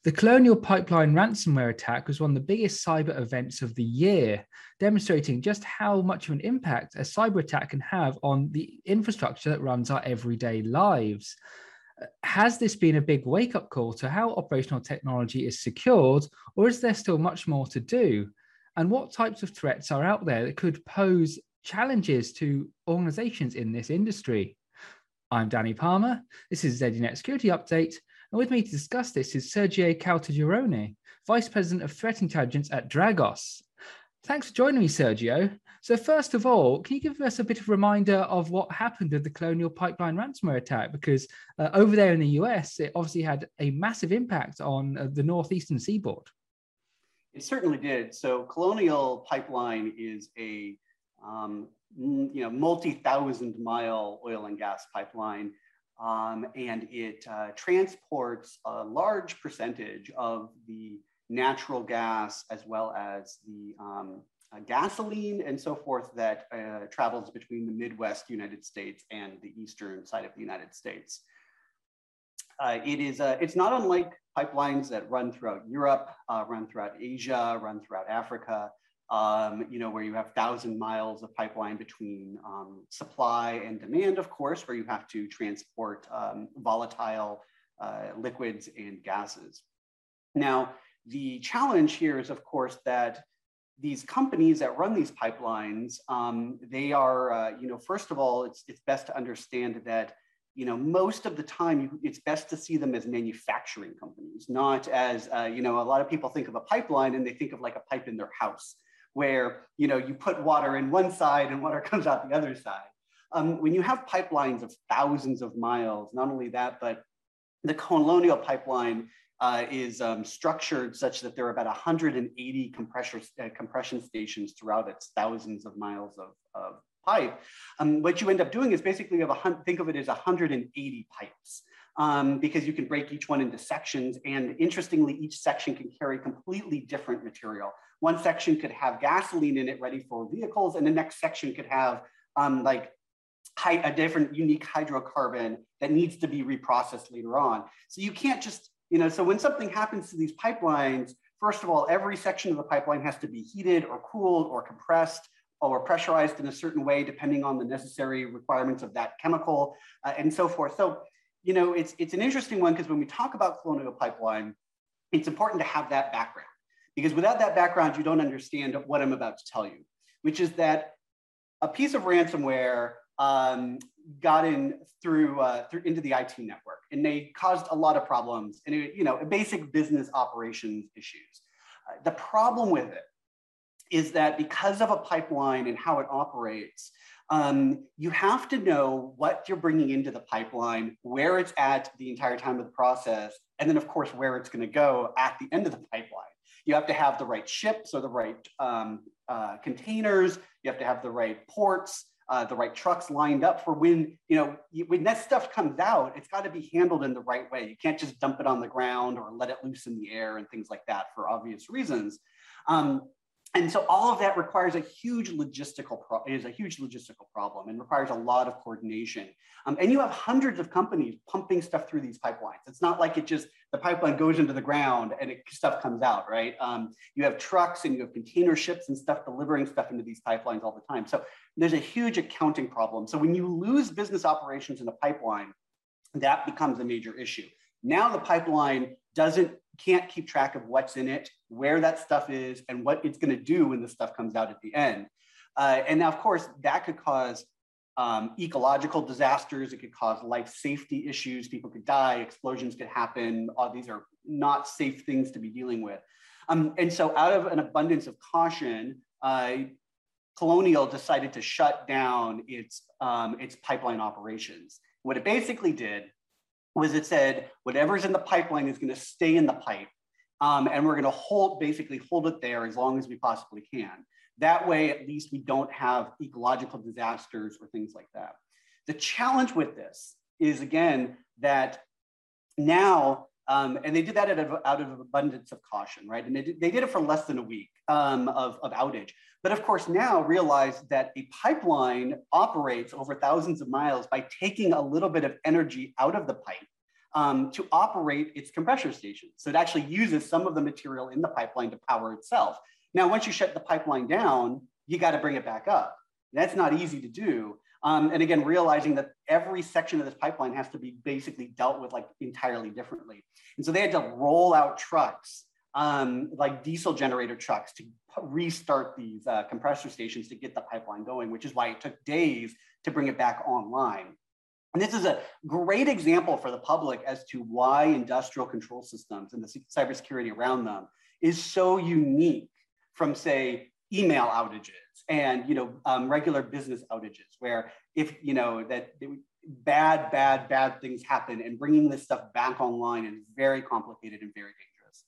The Colonial Pipeline ransomware attack was one of the biggest cyber events of the year, demonstrating just how much of an impact a cyber attack can have on the infrastructure that runs our everyday lives. Has this been a big wake-up call to how operational technology is secured, or is there still much more to do? And what types of threats are out there that could pose challenges to organizations in this industry? I'm Danny Palmer. This is ZDNet Security Update. And with me to discuss this is Sergio Caltagirone, Vice President of Threat Intelligence at Dragos. Thanks for joining me, Sergio. So first of all, can you give us a bit of a reminder of what happened with the Colonial Pipeline ransomware attack? Because over there in the US, it obviously had a massive impact on the northeastern seaboard. It certainly did. So Colonial Pipeline is a multi-thousand mile oil and gas pipeline. And it transports a large percentage of the natural gas as well as the gasoline and so forth that travels between the Midwest United States and the eastern side of the United States. It's not unlike pipelines that run throughout Europe, run throughout Asia, run throughout Africa. Where you have 1,000 miles of pipeline between supply and demand, of course, where you have to transport volatile liquids and gases. Now, the challenge here is, of course, that these companies that run these pipelines, they are, first of all, it's best to understand that, most of the time, it's best to see them as manufacturing companies, not as, a lot of people think of a pipeline and they think of like a pipe in their house, where you put water in one side and water comes out the other side. When you have pipelines of thousands of miles, not only that, but the Colonial Pipeline is structured such that there are about 180 compression stations throughout its thousands of miles of pipe. What you end up doing is basically think of it as 180 pipes. Because you can break each one into sections, and interestingly, each section can carry completely different material. One section could have gasoline in it ready for vehicles, and the next section could have a different unique hydrocarbon that needs to be reprocessed later on. So you can't just, so when something happens to these pipelines, first of all, every section of the pipeline has to be heated or cooled or compressed or pressurized in a certain way, depending on the necessary requirements of that chemical and so forth. So it's an interesting one because when we talk about Colonial Pipeline, it's important to have that background, because without that background, you don't understand what I'm about to tell you, which is that a piece of ransomware got in through into the IT network, and they caused a lot of problems and basic business operations issues. The problem with it is that because of a pipeline and how it operates, you have to know what you're bringing into the pipeline, where it's at the entire time of the process, and then of course, where it's going to go at the end of the pipeline. You have to have the right ships or the right containers. You have to have the right ports, the right trucks lined up for when that stuff comes out, it's got to be handled in the right way. You can't just dump it on the ground or let it loose in the air and things like that for obvious reasons. And so all of that requires a huge logistical problem and requires a lot of coordination. And you have hundreds of companies pumping stuff through these pipelines. It's not like the pipeline goes into the ground and stuff comes out, right? You have trucks and you have container ships and stuff delivering stuff into these pipelines all the time. So there's a huge accounting problem. So when you lose business operations in a pipeline, that becomes a major issue. Now the pipeline can't keep track of what's in it, where that stuff is, and what it's going to do when the stuff comes out at the end. And now, of course, that could cause ecological disasters. It could cause life safety issues. People could die. Explosions could happen. These are not safe things to be dealing with. And so out of an abundance of caution, Colonial decided to shut down its pipeline operations. What it basically did was it said, whatever's in the pipeline is going to stay in the pipe. And we're going to basically hold it there as long as we possibly can. That way, at least we don't have ecological disasters or things like that. The challenge with this is, again, that now, and they did that out of abundance of caution, right? And they did it for less than a week of outage. But of course, now realize that a pipeline operates over thousands of miles by taking a little bit of energy out of the pipe to operate its compressor station. So it actually uses some of the material in the pipeline to power itself. Now, once you shut the pipeline down, you got to bring it back up. That's not easy to do. And again, realizing that every section of this pipeline has to be basically dealt with like entirely differently. And so they had to roll out trucks, like diesel generator trucks, to restart these compressor stations to get the pipeline going, which is why it took days to bring it back online. And this is a great example for the public as to why industrial control systems and the cybersecurity around them is so unique from, say, email outages and regular business outages, where if bad things happen, and bringing this stuff back online is very complicated and very dangerous.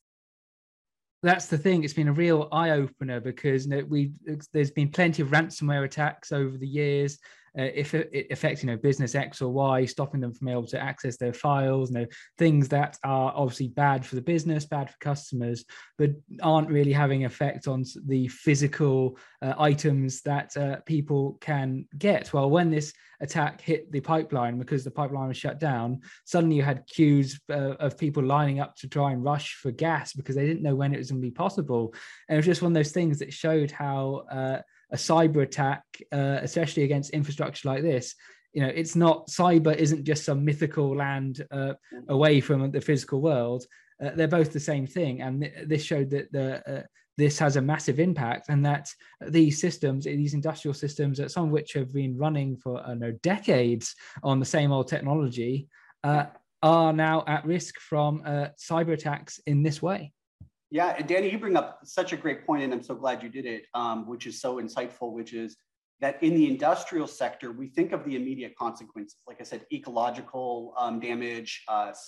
That's the thing. It's been a real eye-opener because there's been plenty of ransomware attacks over the years. If it affects business X or Y, stopping them from able to access their files, things that are obviously bad for the business, bad for customers, but aren't really having effect on the physical items that people can get. Well, when this attack hit the pipeline, because the pipeline was shut down, suddenly you had queues of people lining up to try and rush for gas because they didn't know when it was going to be possible. And it was just one of those things that showed how a cyber attack, especially against infrastructure like this, it's not, cyber isn't just some mythical land away from the physical world. They're both the same thing. And this showed that this has a massive impact, and that these systems, these industrial systems, some of which have been running for decades on the same old technology, are now at risk from cyber attacks in this way. Yeah, and Danny, you bring up such a great point, and I'm so glad you did it, which is so insightful, which is that in the industrial sector, we think of the immediate consequences, like I said, ecological damage,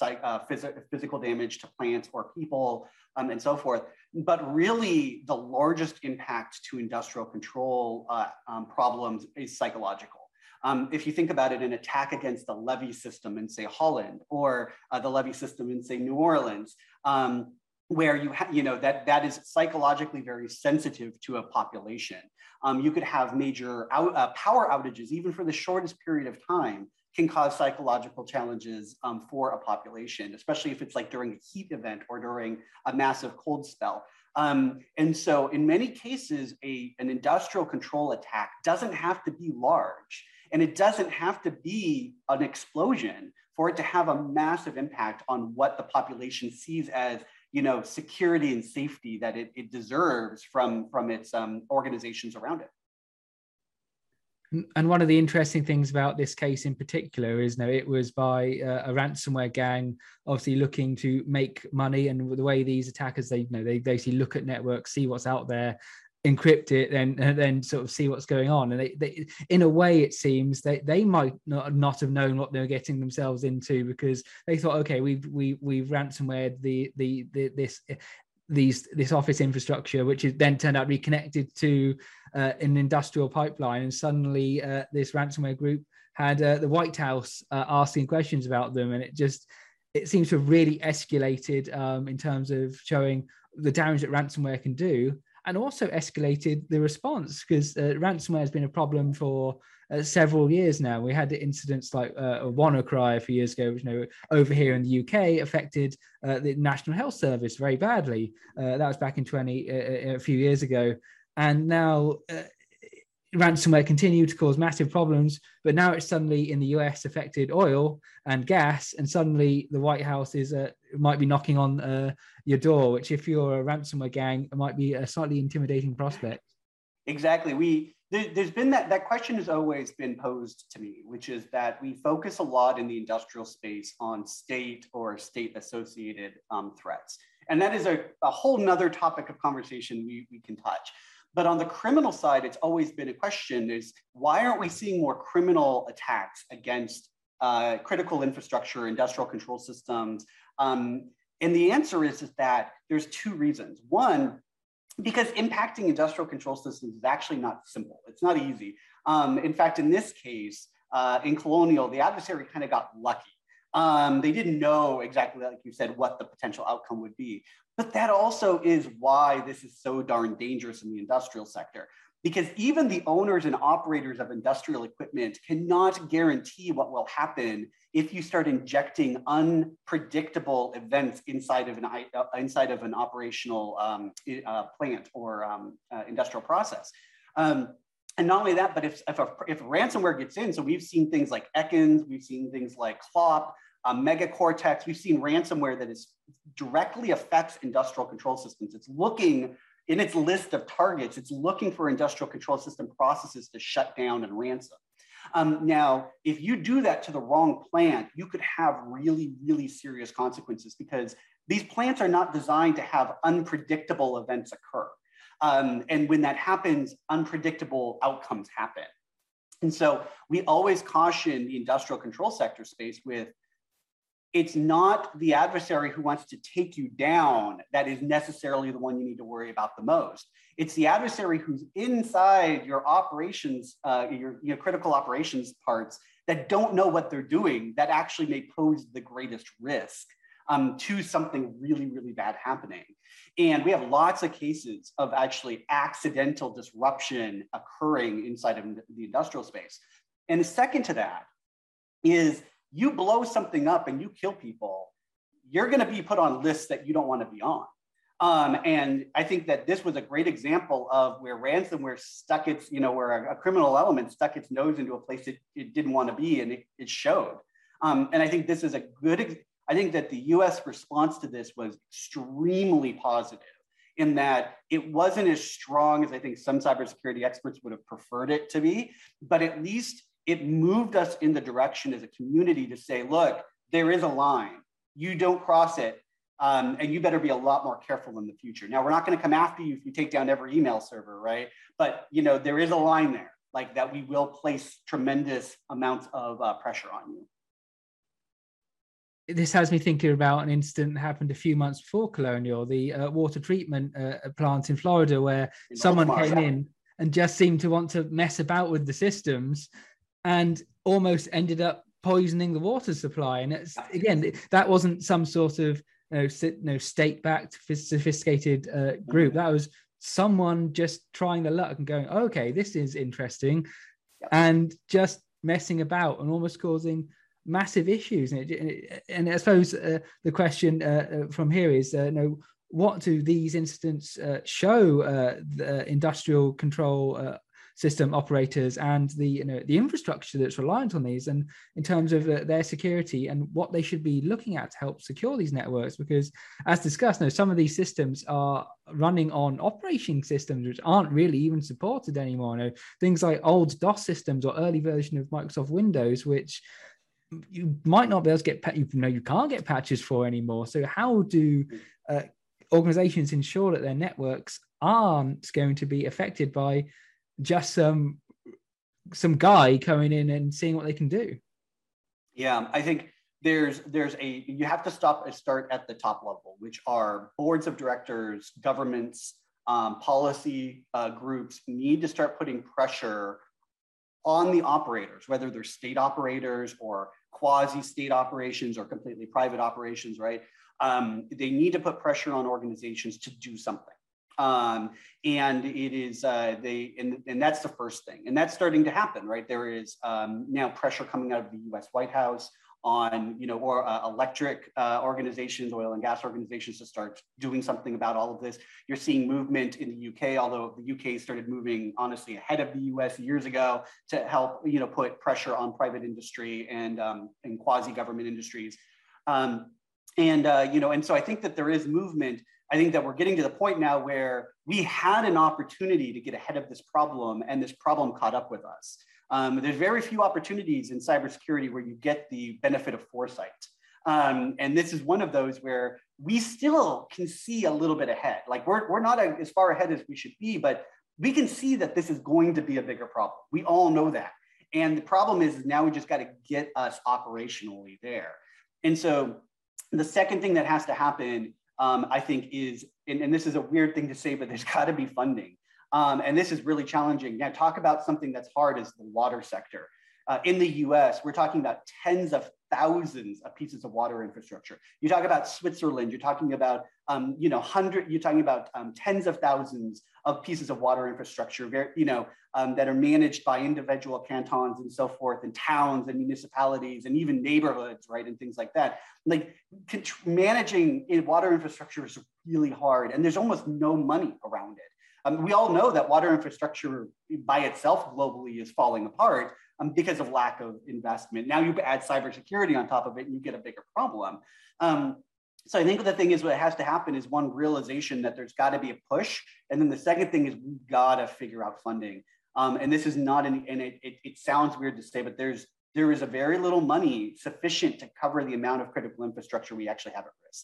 physical damage to plants or people, and so forth. But really, the largest impact to industrial control problems is psychological. If you think about it, an attack against the levee system in, say, Holland, or the levee system in, say, New Orleans, where that is psychologically very sensitive to a population. You could have major power outages, even for the shortest period of time, can cause psychological challenges for a population, especially if it's like during a heat event or during a massive cold spell. And so in many cases, an industrial control attack doesn't have to be large, and it doesn't have to be an explosion for it to have a massive impact on what the population sees as security and safety that it deserves from its organizations around it. And one of the interesting things about this case in particular is, it was by a ransomware gang, obviously looking to make money. And the way these attackers, they basically look at networks, see what's out there, encrypt it, and then sort of see what's going on. And they in a way, it seems they might not have known what they were getting themselves into, because they thought, okay, we've ransomwared this office infrastructure, which is then turned out to be connected to an industrial pipeline, and suddenly this ransomware group had the White House asking questions about them, and it seems to have really escalated in terms of showing the damage that ransomware can do, and also escalated the response, because ransomware has been a problem for several years now. We had incidents like WannaCry a few years ago, which over here in the UK affected the National Health Service very badly. That was back in a few years ago. And now ransomware continued to cause massive problems, but now it's suddenly in the US affected oil and gas, and suddenly the White House might be knocking on your door, which, if you're a ransomware gang, it might be a slightly intimidating prospect. Exactly. There's been that question has always been posed to me, which is that we focus a lot in the industrial space on state or state-associated threats. And that is a whole nother topic of conversation we can touch. But on the criminal side, it's always been a question is, why aren't we seeing more criminal attacks against critical infrastructure, industrial control systems? And the answer is that there's two reasons. One, because impacting industrial control systems is actually not simple. It's not easy. In fact, in this case, in Colonial, the adversary kind of got lucky. They didn't know exactly, like you said, what the potential outcome would be. But that also is why this is so darn dangerous in the industrial sector. because even the owners and operators of industrial equipment cannot guarantee what will happen if you start injecting unpredictable events inside of an operational plant or industrial process. And not only that, but if ransomware gets in, so we've seen things like Ekans, we've seen things like Clop, Megacortex, we've seen ransomware that directly affects industrial control systems. It's looking in its list of targets, it's looking for industrial control system processes to shut down and ransom. Now, if you do that to the wrong plant, you could have really, really serious consequences, because these plants are not designed to have unpredictable events occur. And when that happens, unpredictable outcomes happen. And so we always caution the industrial control sector space with, it's not the adversary who wants to take you down that is necessarily the one you need to worry about the most. It's the adversary who's inside your operations, your critical operations parts that don't know what they're doing, that actually may pose the greatest risk to something really, really bad happening. And we have lots of cases of actually accidental disruption occurring inside of the industrial space. And the second to that is, you blow something up and you kill people, you're going to be put on lists that you don't want to be on. And I think that this was a great example of where ransomware stuck its, where a criminal element stuck its nose into a place it didn't want to be, and it showed. And I think this is I think that the US response to this was extremely positive, in that it wasn't as strong as I think some cybersecurity experts would have preferred it to be, but at least it moved us in the direction as a community to say, look, there is a line, you don't cross it, and you better be a lot more careful in the future. Now, we're not going to come after you if you take down every email server, right? But there is a line there, like that we will place tremendous amounts of pressure on you. This has me thinking about an incident that happened a few months before Colonial, the water treatment plant in Florida, where someone came in and just seemed to want to mess about with the systems and almost ended up poisoning the water supply. And it's, again, that wasn't some sort of state-backed, sophisticated group. That was someone just trying their luck and going, okay, this is interesting, and just messing about and almost causing massive issues. And I suppose the question from here is, what do these incidents show the industrial control system operators and the infrastructure that's reliant on these, and in terms of their security and what they should be looking at to help secure these networks? Because as discussed, some of these systems are running on operating systems which aren't really even supported anymore. Things like old DOS systems or early version of Microsoft Windows, which you might not be able to get, you can't get patches for anymore. So how do organizations ensure that their networks aren't going to be affected by just some guy coming in and seeing what they can do? Yeah, I think you have to start at the top level, which are boards of directors, governments, policy groups need to start putting pressure on the operators, whether they're state operators or quasi-state operations or completely private operations, right? They need to put pressure on organizations to do something. And it is, and that's the first thing. And that's starting to happen, right? There is now pressure coming out of the US White House on, or electric organizations, oil and gas organizations, to start doing something about all of this. You're seeing movement in the UK, although the UK started moving honestly ahead of the US years ago to help, put pressure on private industry and quasi-government industries. And so I think that there is movement. I think that we're getting to the point now where we had an opportunity to get ahead of this problem, and this problem caught up with us. There's very few opportunities in cybersecurity where you get the benefit of foresight. And this is one of those where we still can see a little bit ahead. Like we're not as far ahead as we should be, but we can see that this is going to be a bigger problem. We all know that. And the problem is now we just got to get us operationally there. And so the second thing that has to happen, I think, is, and this is a weird thing to say, but there's got to be funding. And this is really challenging. Now, talk about something that's hard as the water sector. In the US, we're talking about tens of thousands of pieces of water infrastructure. You talk about Switzerland, you're talking about you're talking about tens of thousands of pieces of water infrastructure, that are managed by individual cantons and so forth, and towns and municipalities and even neighborhoods, right, and things like that. Like managing water infrastructure is really hard, and there's almost no money around it. We all know that water infrastructure by itself globally is falling apart because of lack of investment. Now you add cybersecurity on top of it and you get a bigger problem. So I think the thing is, what has to happen is, one, realization that there's got to be a push. And then the second thing is, we've got to figure out funding. And this is not, it sounds weird to say, but there is a very little money sufficient to cover the amount of critical infrastructure we actually have at risk.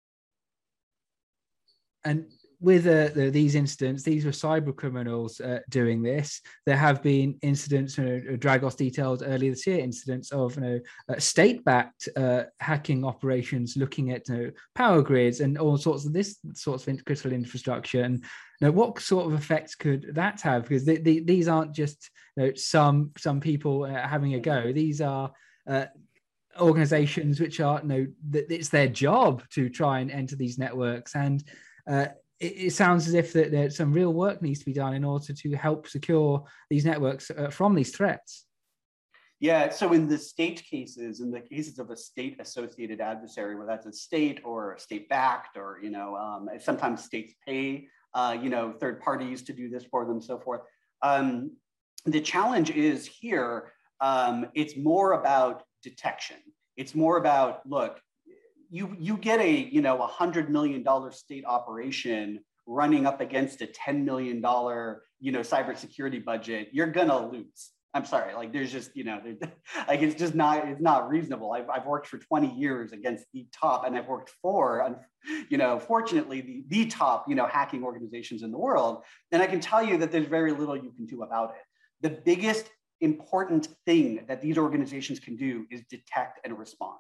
And with these incidents, these were cyber criminals doing this. There have been incidents, Dragos detailed earlier this year, incidents of state-backed hacking operations looking at power grids and all sorts of critical infrastructure. And what sort of effects could that have? Because these aren't just some people having a go. These are organizations which are it's their job to try and enter these networks. And it sounds as if that some real work needs to be done in order to help secure these networks from these threats. Yeah, so in the state cases, in the cases of a state-associated adversary, where that's a state or state-backed, or sometimes states pay third parties to do this for them, so forth. The challenge is here, it's more about detection. It's more about, look, you get a $100 million state operation running up against a $10 million cybersecurity budget, you're gonna lose. I'm sorry, like there's just it's not reasonable. I've worked for 20 years against the top, and I've worked for fortunately the top hacking organizations in the world, and I can tell you that there's very little you can do about it. The biggest important thing that these organizations can do is detect and respond.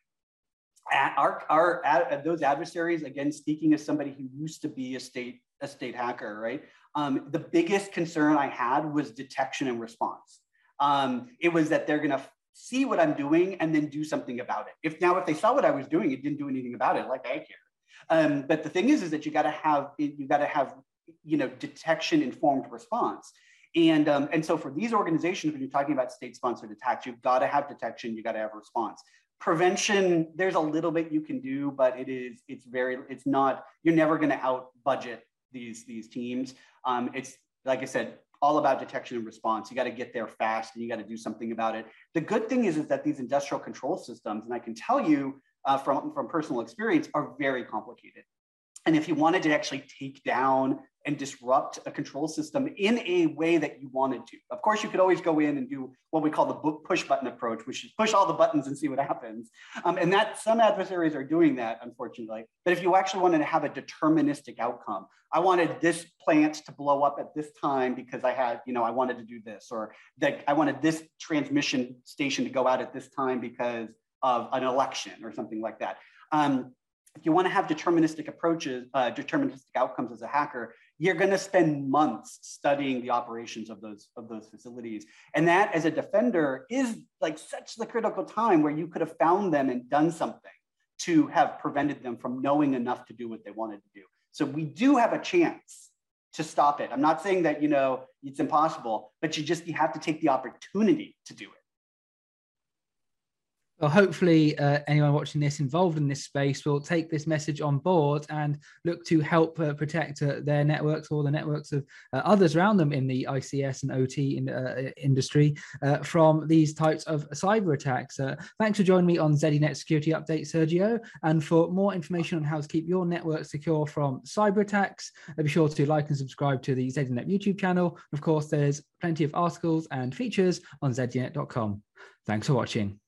Those adversaries, again, speaking as somebody who used to be a state hacker, right? The biggest concern I had was detection and response. It was that they're gonna see what I'm doing and then do something about it. If they saw what I was doing, it didn't do anything about it, like I care. But the thing is that you gotta have detection informed response. And so for these organizations, when you're talking about state-sponsored attacks, you've got to have detection, you got to have response. Prevention, there's a little bit you can do, but it's not, you're never going to out budget these teams. It's, like I said, all about detection and response. You got to get there fast, and you got to do something about it. The good thing is that these industrial control systems, and I can tell you from personal experience, are very complicated. And if you wanted to actually take down and disrupt a control system in a way that you wanted to, of course, you could always go in and do what we call the push button approach, which is push all the buttons and see what happens. And that some adversaries are doing that, unfortunately. But if you actually wanted to have a deterministic outcome, I wanted this plant to blow up at this time because I wanted to do this, or that I wanted this transmission station to go out at this time because of an election or something like that. If you want to have deterministic approaches, deterministic outcomes as a hacker, you're going to spend months studying the operations of those facilities. And that, as a defender, is like such the critical time where you could have found them and done something to have prevented them from knowing enough to do what they wanted to do. So we do have a chance to stop it. I'm not saying that it's impossible, but you have to take the opportunity to do it. Well, hopefully anyone watching this involved in this space will take this message on board and look to help protect their networks or the networks of others around them in the ICS and OT industry from these types of cyber attacks. Thanks for joining me on ZDNet Security Update, Sergio. And for more information on how to keep your network secure from cyber attacks, be sure to like and subscribe to the ZDNet YouTube channel. Of course, there's plenty of articles and features on zdnet.com. Thanks for watching.